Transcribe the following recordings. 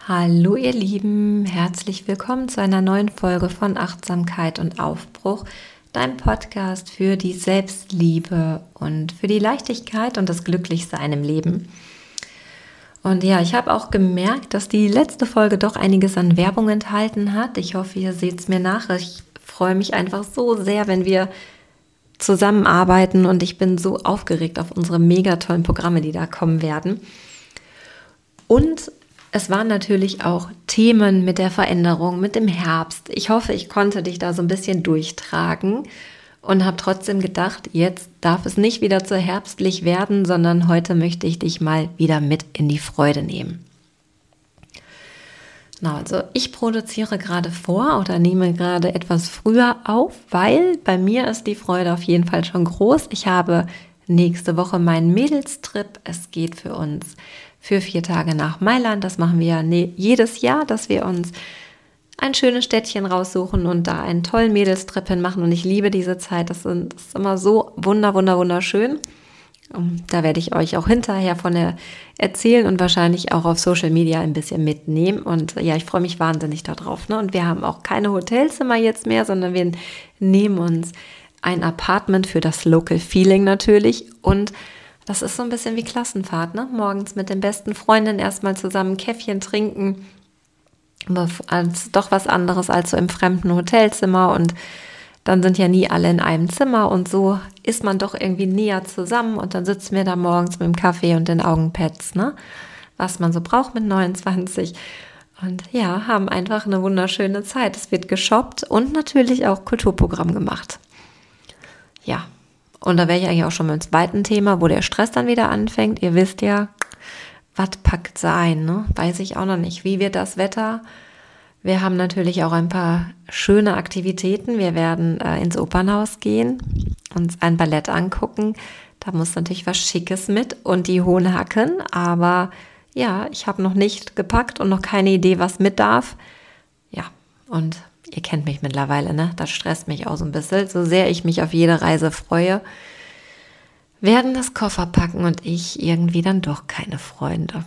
Hallo ihr Lieben, herzlich willkommen zu einer neuen Folge von Achtsamkeit und Aufbruch, dein Podcast für die Selbstliebe und für die Leichtigkeit und das Glücklichsein im Leben. Und ja, ich habe auch gemerkt, dass die letzte Folge doch einiges an Werbung enthalten hat. Ich hoffe, ihr seht es mir nach. Ich freue mich einfach so sehr, wenn wir zusammenarbeiten und ich bin so aufgeregt auf unsere mega tollen Programme, die da kommen werden. Und es waren natürlich auch Themen mit der Veränderung, mit dem Herbst. Ich hoffe, ich konnte dich da so ein bisschen durchtragen und habe trotzdem gedacht, jetzt darf es nicht wieder zu herbstlich werden, sondern heute möchte ich dich mal wieder mit in die Freude nehmen. Genau, also ich produziere gerade vor oder nehme gerade etwas früher auf, weil bei mir ist die Freude auf jeden Fall schon groß. Ich habe nächste Woche meinen Mädelstrip. Es geht für uns für 4 Tage nach Mailand. Das machen wir jedes Jahr, dass wir uns ein schönes Städtchen raussuchen und da einen tollen Mädelstrip hinmachen. Und ich liebe diese Zeit. Das ist immer so wunderschön. Da werde ich euch auch hinterher von erzählen und wahrscheinlich auch auf Social Media ein bisschen mitnehmen. Und ja, ich freue mich wahnsinnig darauf. Und wir haben auch keine Hotelzimmer jetzt mehr, sondern wir nehmen uns ein Apartment für das Local Feeling natürlich. Und das ist so ein bisschen wie Klassenfahrt, ne? Morgens mit den besten Freundinnen erstmal zusammen ein Käffchen trinken. Als doch was anderes als so im fremden Hotelzimmer. Und dann sind ja nie alle in einem Zimmer. Und so ist man doch irgendwie näher zusammen. Und dann sitzen wir da morgens mit dem Kaffee und den Augenpads, ne? Was man so braucht mit 29. Und ja, haben einfach eine wunderschöne Zeit. Es wird geshoppt und natürlich auch Kulturprogramm gemacht. Ja. Und da wäre ich eigentlich auch schon beim zweiten Thema, wo der Stress dann wieder anfängt. Ihr wisst ja, was packt sein, ne? Weiß ich auch noch nicht. Wie wird das Wetter? Wir haben natürlich auch ein paar schöne Aktivitäten. Wir werden ins Opernhaus gehen, uns ein Ballett angucken. Da muss natürlich was Schickes mit und die hohen Hacken. Aber ja, ich habe noch nicht gepackt und noch keine Idee, was mit darf. Ja, und ihr kennt mich mittlerweile, ne? Das stresst mich auch so ein bisschen. So sehr ich mich auf jede Reise freue, werden das Koffer packen und ich irgendwie dann doch keine Freunde.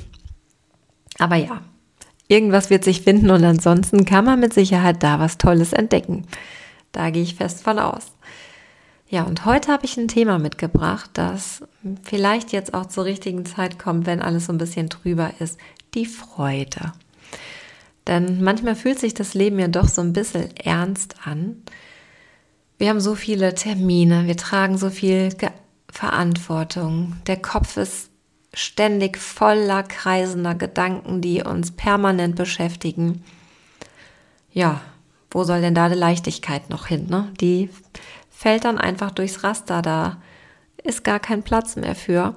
Aber ja, irgendwas wird sich finden und ansonsten kann man mit Sicherheit da was Tolles entdecken. Da gehe ich fest von aus. Ja, und heute habe ich ein Thema mitgebracht, das vielleicht jetzt auch zur richtigen Zeit kommt, wenn alles so ein bisschen trüber ist. Die Freude. Denn manchmal fühlt sich das Leben ja doch so ein bisschen ernst an. Wir haben so viele Termine, wir tragen so viel Verantwortung. Der Kopf ist ständig voller kreisender Gedanken, die uns permanent beschäftigen. Ja, wo soll denn da die Leichtigkeit noch hin, ne? Die fällt dann einfach durchs Raster, da ist gar kein Platz mehr für.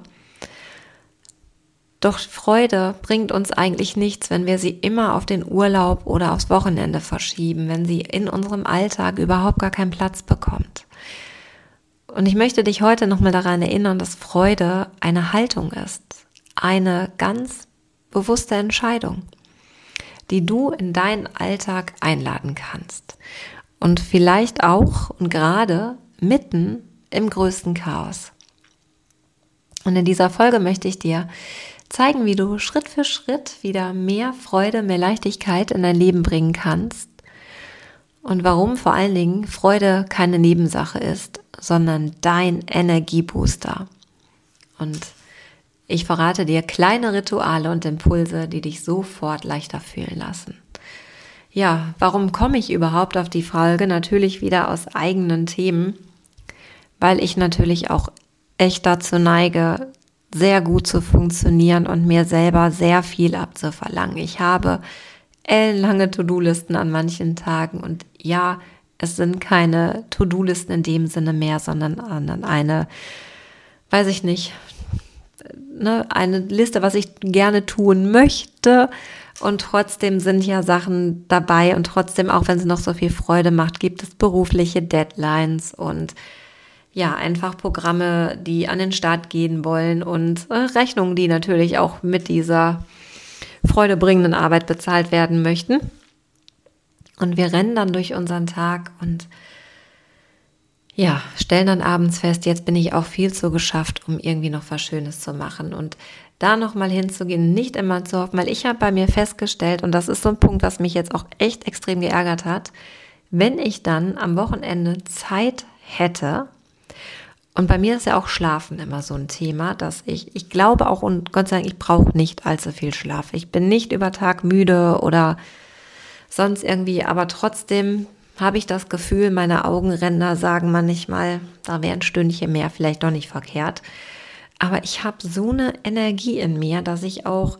Doch Freude bringt uns eigentlich nichts, wenn wir sie immer auf den Urlaub oder aufs Wochenende verschieben, wenn sie in unserem Alltag überhaupt gar keinen Platz bekommt. Und ich möchte dich heute nochmal daran erinnern, dass Freude eine Haltung ist, eine ganz bewusste Entscheidung, die du in deinen Alltag einladen kannst. Und vielleicht auch und gerade mitten im größten Chaos. Und in dieser Folge möchte ich dir zeigen, wie du Schritt für Schritt wieder mehr Freude, mehr Leichtigkeit in dein Leben bringen kannst und warum vor allen Dingen Freude keine Nebensache ist, sondern dein Energiebooster. Und ich verrate dir kleine Rituale und Impulse, die dich sofort leichter fühlen lassen. Ja, warum komme ich überhaupt auf die Folge? Natürlich wieder aus eigenen Themen, weil ich natürlich auch echt dazu neige, sehr gut zu funktionieren und mir selber sehr viel abzuverlangen. Ich habe ellenlange To-Do-Listen an manchen Tagen und ja, es sind keine To-Do-Listen in dem Sinne mehr, sondern eine, weiß ich nicht, ne, eine Liste, was ich gerne tun möchte und trotzdem sind ja Sachen dabei und trotzdem, auch wenn es noch so viel Freude macht, gibt es berufliche Deadlines und ja, einfach Programme, die an den Start gehen wollen und Rechnungen, die natürlich auch mit dieser freudebringenden Arbeit bezahlt werden möchten. Und wir rennen dann durch unseren Tag und ja, stellen dann abends fest, jetzt bin ich auch viel zu geschafft, um irgendwie noch was Schönes zu machen. Und da nochmal hinzugehen, nicht immer zu hoffen, weil ich habe bei mir festgestellt, und das ist so ein Punkt, was mich jetzt auch echt extrem geärgert hat, wenn ich dann am Wochenende Zeit hätte, und bei mir ist ja auch Schlafen immer so ein Thema, dass ich glaube auch, und Gott sei Dank, ich brauche nicht allzu viel Schlaf. Ich bin nicht über Tag müde oder sonst irgendwie, aber trotzdem habe ich das Gefühl, meine Augenränder sagen manchmal, da wäre ein Stündchen mehr vielleicht doch nicht verkehrt. Aber ich habe so eine Energie in mir, dass ich auch,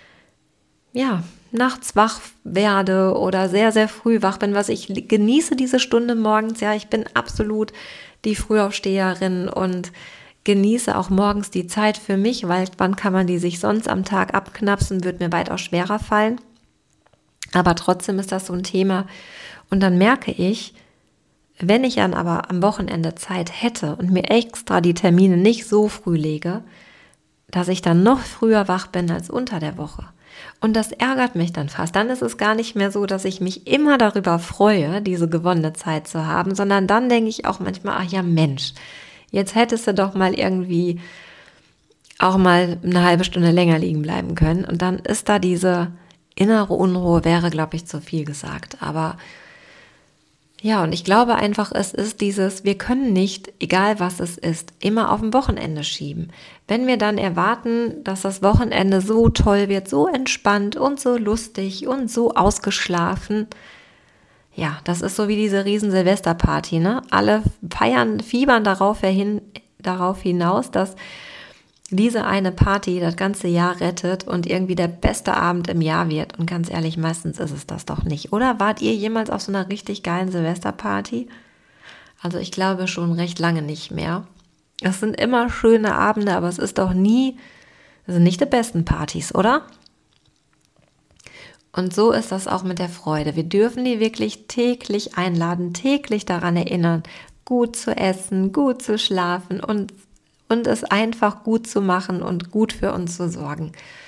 ja, nachts wach werde oder sehr, sehr früh wach bin, was ich genieße diese Stunde morgens. Ja, ich bin absolut die Frühaufsteherin und genieße auch morgens die Zeit für mich, weil wann kann man die sich sonst am Tag abknapsen, wird mir weitaus schwerer fallen. Aber trotzdem ist das so ein Thema. Und dann merke ich, wenn ich dann aber am Wochenende Zeit hätte und mir extra die Termine nicht so früh lege, dass ich dann noch früher wach bin als unter der Woche. Und das ärgert mich dann fast. Dann ist es gar nicht mehr so, dass ich mich immer darüber freue, diese gewonnene Zeit zu haben, sondern dann denke ich auch manchmal, ach ja Mensch, jetzt hättest du doch mal irgendwie auch mal eine halbe Stunde länger liegen bleiben können. Und dann ist da diese innere Unruhe, wäre, glaube ich, zu viel gesagt. Aber ja, und ich glaube einfach, es ist dieses, wir können nicht, egal was es ist, immer auf ein Wochenende schieben. Wenn wir dann erwarten, dass das Wochenende so toll wird, so entspannt und so lustig und so ausgeschlafen, ja, das ist so wie diese riesen Silvesterparty, ne? Alle feiern, fiebern darauf hinaus, dass diese eine Party das ganze Jahr rettet und irgendwie der beste Abend im Jahr wird. Und ganz ehrlich, meistens ist es das doch nicht. Oder wart ihr jemals auf so einer richtig geilen Silvesterparty? Also ich glaube schon recht lange nicht mehr. Es sind immer schöne Abende, aber es ist doch nie, das sind nicht die besten Partys, oder? Und so ist das auch mit der Freude. Wir dürfen die wirklich täglich einladen, täglich daran erinnern, gut zu essen, gut zu schlafen und es einfach gut zu machen und gut für uns zu sorgen.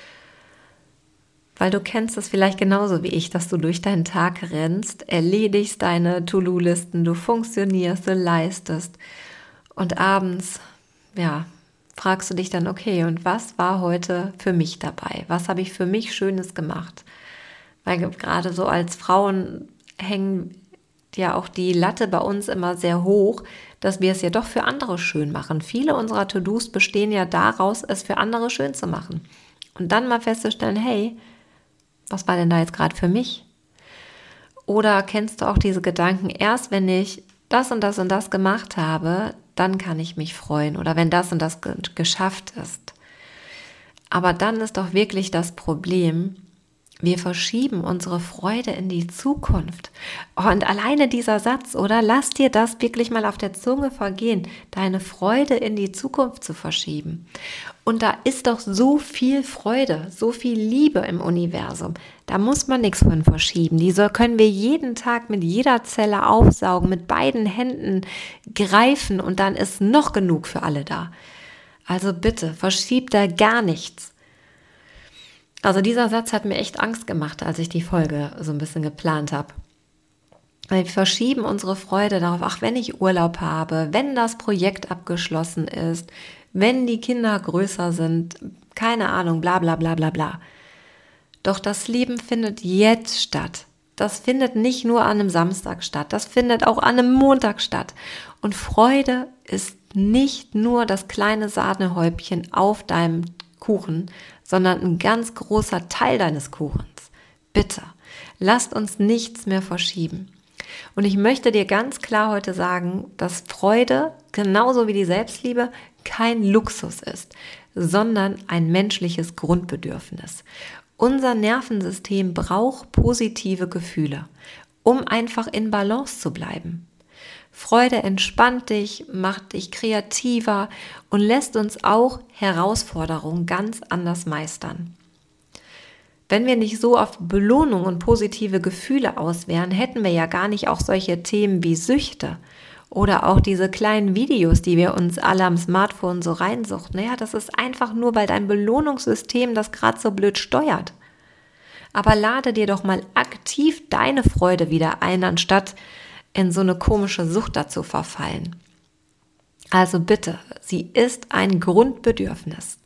Weil du kennst es vielleicht genauso wie ich, dass du durch deinen Tag rennst, erledigst deine To-Do-Listen, du funktionierst, du leistest und abends, ja, fragst du dich dann, okay, und was war heute für mich dabei? Was habe ich für mich Schönes gemacht? Weil gerade so als Frauen hängen ja auch die Latte bei uns immer sehr hoch, dass wir es ja doch für andere schön machen. Viele unserer To-Dos bestehen ja daraus, es für andere schön zu machen. Und dann mal festzustellen, hey, was war denn da jetzt gerade für mich? Oder kennst du auch diese Gedanken, erst wenn ich das und das und das gemacht habe, dann kann ich mich freuen. Oder wenn das und das geschafft ist. Aber dann ist doch wirklich das Problem, wir verschieben unsere Freude in die Zukunft. Und alleine dieser Satz, oder? Lass dir das wirklich mal auf der Zunge vergehen, deine Freude in die Zukunft zu verschieben. Und da ist doch so viel Freude, so viel Liebe im Universum. Da muss man nichts von verschieben. Diese können wir jeden Tag mit jeder Zelle aufsaugen, mit beiden Händen greifen und dann ist noch genug für alle da. Also bitte, verschiebt da gar nichts. Also dieser Satz hat mir echt Angst gemacht, als ich die Folge so ein bisschen geplant habe. Weil wir verschieben unsere Freude darauf, ach, wenn ich Urlaub habe, wenn das Projekt abgeschlossen ist, wenn die Kinder größer sind, keine Ahnung, bla bla bla bla bla. Doch das Leben findet jetzt statt. Das findet nicht nur an einem Samstag statt, das findet auch an einem Montag statt. Und Freude ist nicht nur das kleine Sahnehäubchen auf deinem Kuchen, sondern ein ganz großer Teil deines Kuchens. Bitte, lasst uns nichts mehr verschieben. Und ich möchte dir ganz klar heute sagen, dass Freude, genauso wie die Selbstliebe, kein Luxus ist, sondern ein menschliches Grundbedürfnis. Unser Nervensystem braucht positive Gefühle, um einfach in Balance zu bleiben. Freude entspannt dich, macht dich kreativer und lässt uns auch Herausforderungen ganz anders meistern. Wenn wir nicht so auf Belohnung und positive Gefühle aus wären, hätten wir ja gar nicht auch solche Themen wie Süchte oder auch diese kleinen Videos, die wir uns alle am Smartphone so reinsuchten. Naja, das ist einfach nur, weil dein Belohnungssystem das gerade so blöd steuert. Aber lade dir doch mal aktiv deine Freude wieder ein, anstatt in so eine komische Sucht dazu verfallen. Also bitte, sie ist ein Grundbedürfnis.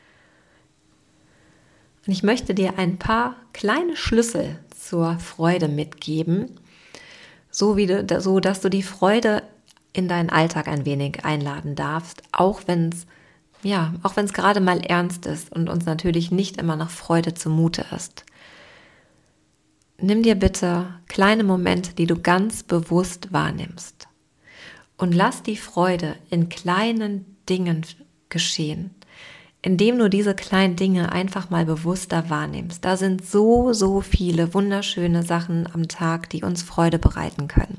Und ich möchte dir ein paar kleine Schlüssel zur Freude mitgeben, so dass du die Freude in deinen Alltag ein wenig einladen darfst, auch wenn es gerade mal ernst ist und uns natürlich nicht immer nach Freude zumute ist. Nimm dir bitte kleine Momente, die du ganz bewusst wahrnimmst, und lass die Freude in kleinen Dingen geschehen, indem du diese kleinen Dinge einfach mal bewusster wahrnimmst. Da sind so viele wunderschöne Sachen am Tag, die uns Freude bereiten können.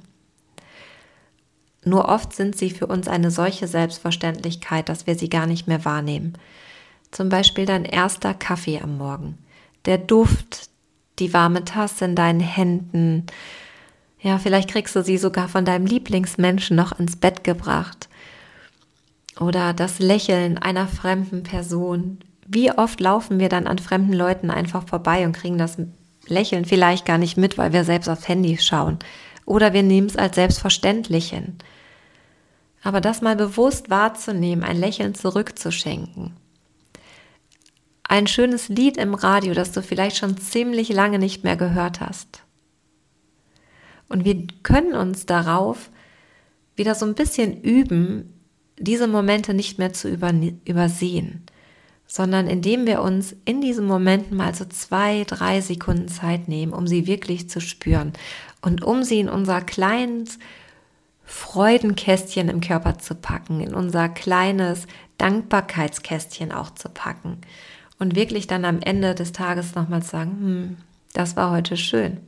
Nur oft sind sie für uns eine solche Selbstverständlichkeit, dass wir sie gar nicht mehr wahrnehmen. Zum Beispiel dein erster Kaffee am Morgen, der Duft, die warme Tasse in deinen Händen. Ja, vielleicht kriegst du sie sogar von deinem Lieblingsmenschen noch ins Bett gebracht. Oder das Lächeln einer fremden Person. Wie oft laufen wir dann an fremden Leuten einfach vorbei und kriegen das Lächeln vielleicht gar nicht mit, weil wir selbst aufs Handy schauen. Oder wir nehmen es als selbstverständlich hin. Aber das mal bewusst wahrzunehmen, ein Lächeln zurückzuschenken. Ein schönes Lied im Radio, das du vielleicht schon ziemlich lange nicht mehr gehört hast. Und wir können uns darauf wieder so ein bisschen üben, diese Momente nicht mehr zu übersehen, sondern indem wir uns in diesen Momenten mal so 2-3 Sekunden Zeit nehmen, um sie wirklich zu spüren und um sie in unser kleines Freudenkästchen im Körper zu packen, in unser kleines Dankbarkeitskästchen auch zu packen und wirklich dann am Ende des Tages nochmal zu sagen, das war heute schön.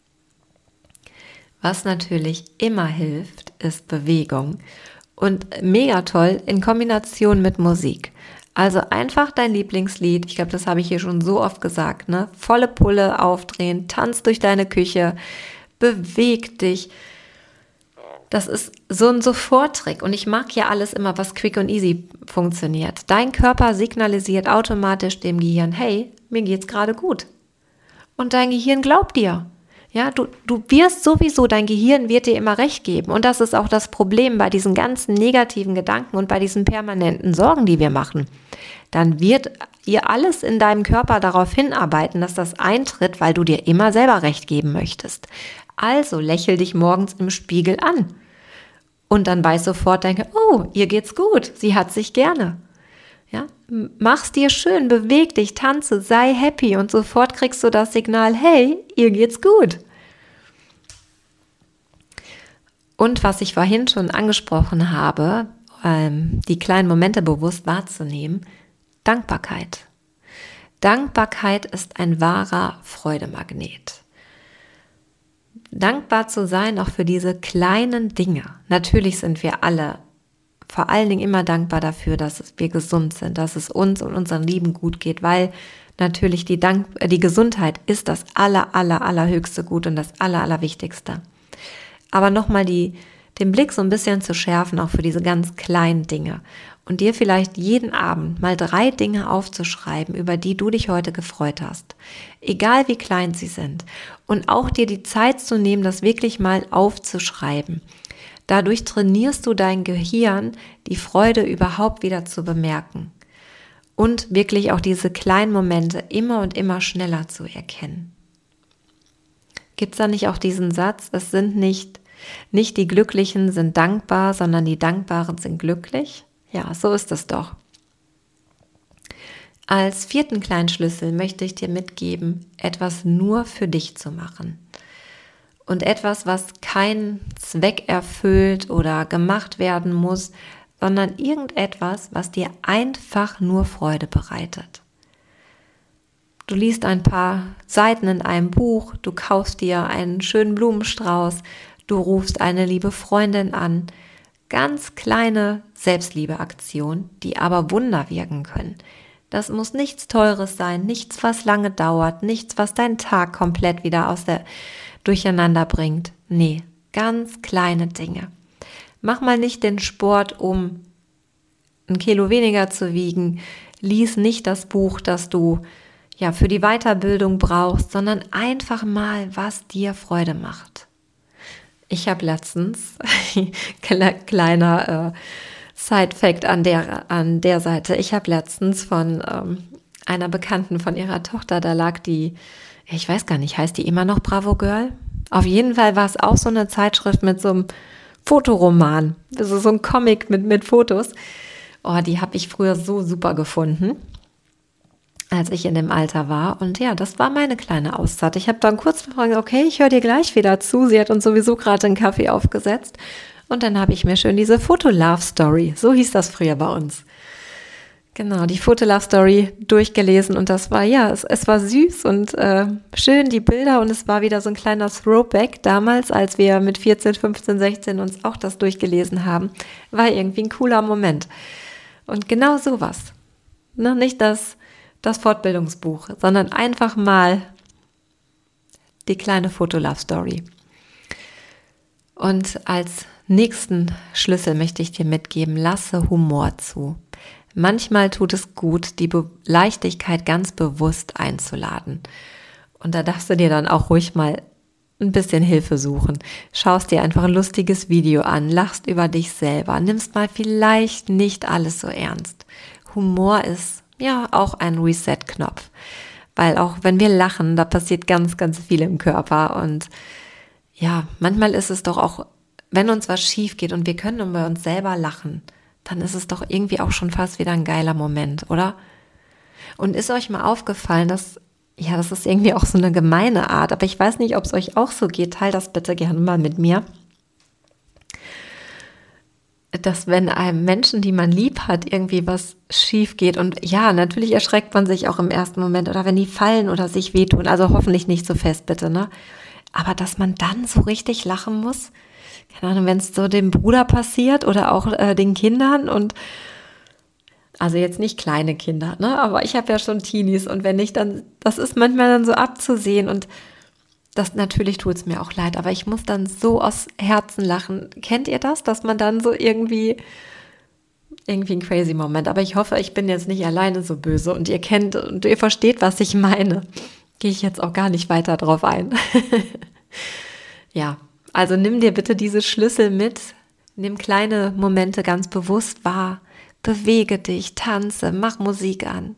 Was natürlich immer hilft, ist Bewegung und mega toll in Kombination mit Musik. Also einfach dein Lieblingslied, ich glaube, das habe ich hier schon so oft gesagt, ne? Volle Pulle aufdrehen, tanz durch deine Küche, beweg dich. Das ist so ein Soforttrick und ich mag ja alles immer, was quick und easy funktioniert. Dein Körper signalisiert automatisch dem Gehirn, hey, mir geht's gerade gut. Und dein Gehirn glaubt dir. Ja, du wirst sowieso, dein Gehirn wird dir immer recht geben. Und das ist auch das Problem bei diesen ganzen negativen Gedanken und bei diesen permanenten Sorgen, die wir machen. Dann wird ihr alles in deinem Körper darauf hinarbeiten, dass das eintritt, weil du dir immer selber recht geben möchtest. Also lächel dich morgens im Spiegel an. Und dann weiß sofort, denke, oh, ihr geht's gut, sie hat sich gerne. Ja, mach's dir schön, beweg dich, tanze, sei happy und sofort kriegst du das Signal, hey, ihr geht's gut. Und was ich vorhin schon angesprochen habe, die kleinen Momente bewusst wahrzunehmen, Dankbarkeit. Dankbarkeit ist ein wahrer Freudemagnet. Dankbar zu sein auch für diese kleinen Dinge. Natürlich sind wir alle vor allen Dingen immer dankbar dafür, dass wir gesund sind, dass es uns und unseren Lieben gut geht, weil natürlich die Gesundheit ist das allerhöchste Gut und das Allerwichtigste. Aber nochmal den Blick so ein bisschen zu schärfen, auch für diese ganz kleinen Dinge und dir vielleicht jeden Abend mal 3 Dinge aufzuschreiben, über die du dich heute gefreut hast, egal wie klein sie sind, und auch dir die Zeit zu nehmen, das wirklich mal aufzuschreiben. Dadurch trainierst du dein Gehirn, die Freude überhaupt wieder zu bemerken und wirklich auch diese kleinen Momente immer und immer schneller zu erkennen. Gibt es da nicht auch diesen Satz, es sind nicht die Glücklichen sind dankbar, sondern die Dankbaren sind glücklich? Ja, so ist es doch. Als 4. kleinen Schlüssel möchte ich dir mitgeben, etwas nur für dich zu machen. Und etwas, was keinen Zweck erfüllt oder gemacht werden muss, sondern irgendetwas, was dir einfach nur Freude bereitet. Du liest ein paar Seiten in einem Buch, du kaufst dir einen schönen Blumenstrauß, du rufst eine liebe Freundin an. Ganz kleine Selbstliebeaktionen, die aber Wunder wirken können. Das muss nichts Teures sein, nichts, was lange dauert, nichts, was deinen Tag komplett wieder durcheinander bringt. Nee, ganz kleine Dinge. Mach mal nicht den Sport, um 1 Kilo weniger zu wiegen. Lies nicht das Buch, das du für die Weiterbildung brauchst, sondern einfach mal, was dir Freude macht. Ich habe letztens, kleiner Side-Fact an der Seite. Ich habe letztens von einer Bekannten von ihrer Tochter, da lag die, ich weiß gar nicht, heißt die immer noch Bravo Girl? Auf jeden Fall war es auch so eine Zeitschrift mit so einem Fotoroman, also so ein Comic mit Fotos. Oh, die habe ich früher so super gefunden, als ich in dem Alter war. Und ja, das war meine kleine Auszeit. Ich habe dann kurz gefragt, okay, ich höre dir gleich wieder zu. Sie hat uns sowieso gerade einen Kaffee aufgesetzt. Und dann habe ich mir schön diese Foto-Love-Story, so hieß das früher bei uns. Genau, die Foto-Love-Story durchgelesen. Und das war, ja, es war süß und schön, die Bilder. Und es war wieder so ein kleiner Throwback damals, als wir mit 14, 15, 16 uns auch das durchgelesen haben. War irgendwie ein cooler Moment. Und genau sowas. Ne, nicht das Fortbildungsbuch, sondern einfach mal die kleine Foto-Love-Story. Und als nächsten Schlüssel möchte ich dir mitgeben, lasse Humor zu. Manchmal tut es gut, die Leichtigkeit ganz bewusst einzuladen. Und da darfst du dir dann auch ruhig mal ein bisschen Hilfe suchen. Schaust dir einfach ein lustiges Video an, lachst über dich selber, nimmst mal vielleicht nicht alles so ernst. Humor ist ja auch ein Reset-Knopf, weil auch wenn wir lachen, da passiert ganz, ganz viel im Körper und ja, manchmal ist es doch auch, wenn uns was schief geht und wir können über uns selber lachen, dann ist es doch irgendwie auch schon fast wieder ein geiler Moment, oder? Und ist euch mal aufgefallen, dass, ja, das ist irgendwie auch so eine gemeine Art, aber ich weiß nicht, ob es euch auch so geht, teilt das bitte gerne mal mit mir, dass wenn einem Menschen, die man lieb hat, irgendwie was schief geht und ja, natürlich erschreckt man sich auch im ersten Moment oder wenn die fallen oder sich wehtun, also hoffentlich nicht so fest bitte, ne? Aber dass man dann so richtig lachen muss, keine Ahnung, wenn es so dem Bruder passiert oder auch den Kindern und also jetzt nicht kleine Kinder, ne? Aber ich habe ja schon Teenies und wenn nicht, dann, das ist manchmal dann so abzusehen und das natürlich tut es mir auch leid, aber ich muss dann so aus Herzen lachen. Kennt ihr das, dass man dann so irgendwie ein crazy Moment, aber ich hoffe, ich bin jetzt nicht alleine so böse und ihr kennt und ihr versteht, was ich meine. Gehe ich jetzt auch gar nicht weiter drauf ein. Ja, also nimm dir bitte diese Schlüssel mit, nimm kleine Momente ganz bewusst wahr, bewege dich, tanze, mach Musik an,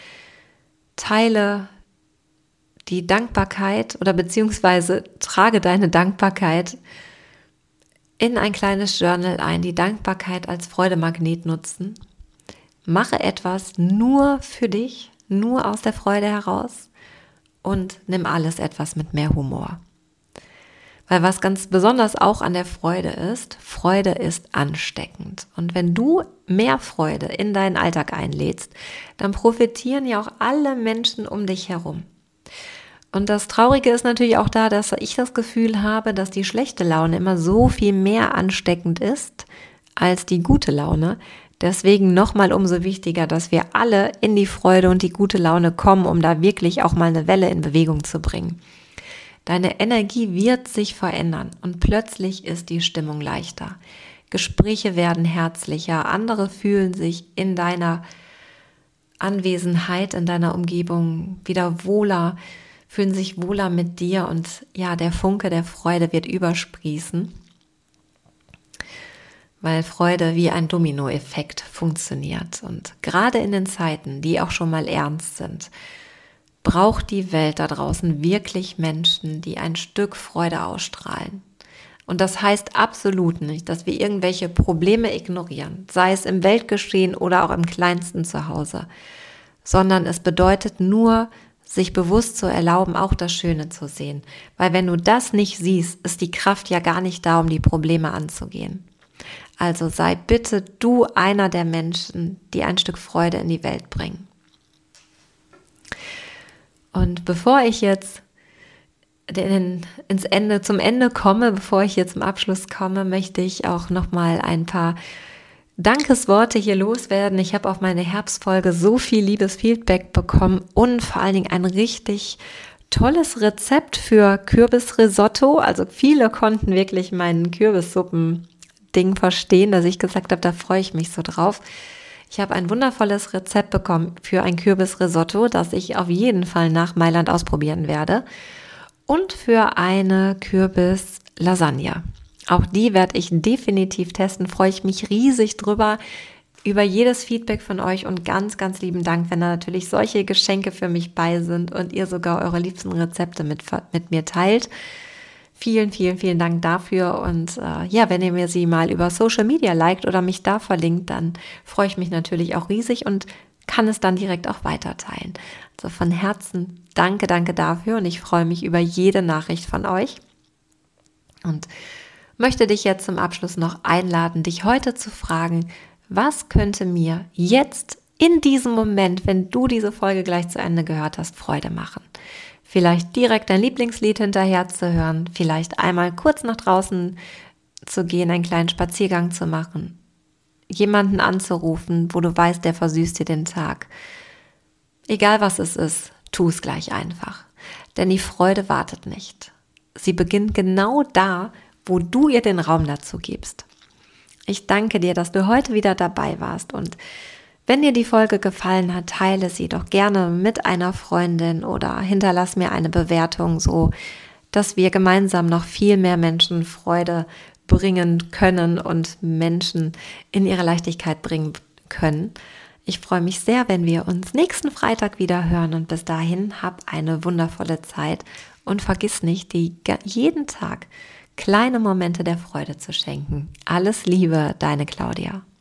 teile die Dankbarkeit oder beziehungsweise trage deine Dankbarkeit in ein kleines Journal ein, die Dankbarkeit als Freudemagnet nutzen. Mache etwas nur für dich, nur aus der Freude heraus und nimm alles etwas mit mehr Humor. Weil was ganz besonders auch an der Freude ist ansteckend. Und wenn du mehr Freude in deinen Alltag einlädst, dann profitieren ja auch alle Menschen um dich herum. Und das Traurige ist natürlich auch da, dass ich das Gefühl habe, dass die schlechte Laune immer so viel mehr ansteckend ist als die gute Laune. Deswegen nochmal umso wichtiger, dass wir alle in die Freude und die gute Laune kommen, um da wirklich auch mal eine Welle in Bewegung zu bringen. Deine Energie wird sich verändern und plötzlich ist die Stimmung leichter. Gespräche werden herzlicher, andere fühlen sich in deiner Anwesenheit, in deiner Umgebung wieder wohler, fühlen sich wohler mit dir und ja, der Funke der Freude wird übersprießen, weil Freude wie ein Dominoeffekt funktioniert. Und gerade in den Zeiten, die auch schon mal ernst sind, braucht die Welt da draußen wirklich Menschen, die ein Stück Freude ausstrahlen. Und das heißt absolut nicht, dass wir irgendwelche Probleme ignorieren, sei es im Weltgeschehen oder auch im kleinsten Zuhause, sondern es bedeutet nur, sich bewusst zu erlauben, auch das Schöne zu sehen. Weil wenn du das nicht siehst, ist die Kraft ja gar nicht da, um die Probleme anzugehen. Also sei bitte du einer der Menschen, die ein Stück Freude in die Welt bringen. Und bevor ich jetzt zum Ende komme, bevor ich hier zum Abschluss komme, möchte ich auch nochmal ein paar Dankesworte hier loswerden. Ich habe auf meine Herbstfolge so viel liebes Feedback bekommen und vor allen Dingen ein richtig tolles Rezept für Kürbisrisotto. Also viele konnten wirklich meinen Kürbissuppen-Ding verstehen, dass ich gesagt habe, da freue ich mich so drauf. Ich habe ein wundervolles Rezept bekommen für ein Kürbisrisotto, das ich auf jeden Fall nach Mailand ausprobieren werde. Und für eine Kürbislasagne. Auch die werde ich definitiv testen, freue ich mich riesig drüber, über jedes Feedback von euch und ganz, ganz lieben Dank, wenn da natürlich solche Geschenke für mich bei sind und ihr sogar eure liebsten Rezepte mit mir teilt. Vielen, vielen, vielen Dank dafür und wenn ihr mir sie mal über Social Media liked oder mich da verlinkt, dann freue ich mich natürlich auch riesig und kann es dann direkt auch weiter teilen. Also von Herzen danke, danke dafür und ich freue mich über jede Nachricht von euch und möchte dich jetzt zum Abschluss noch einladen, dich heute zu fragen, was könnte mir jetzt in diesem Moment, wenn du diese Folge gleich zu Ende gehört hast, Freude machen? Vielleicht direkt dein Lieblingslied hinterher zu hören, vielleicht einmal kurz nach draußen zu gehen, einen kleinen Spaziergang zu machen, jemanden anzurufen, wo du weißt, der versüßt dir den Tag. Egal was es ist, tu es gleich einfach. Denn die Freude wartet nicht. Sie beginnt genau da, wo du ihr den Raum dazu gibst. Ich danke dir, dass du heute wieder dabei warst und wenn dir die Folge gefallen hat, teile sie doch gerne mit einer Freundin oder hinterlass mir eine Bewertung, so dass wir gemeinsam noch viel mehr Menschen Freude bringen können und Menschen in ihre Leichtigkeit bringen können. Ich freue mich sehr, wenn wir uns nächsten Freitag wieder hören und bis dahin hab eine wundervolle Zeit und vergiss nicht, dir jeden Tag kleine Momente der Freude zu schenken. Alles Liebe, deine Claudia.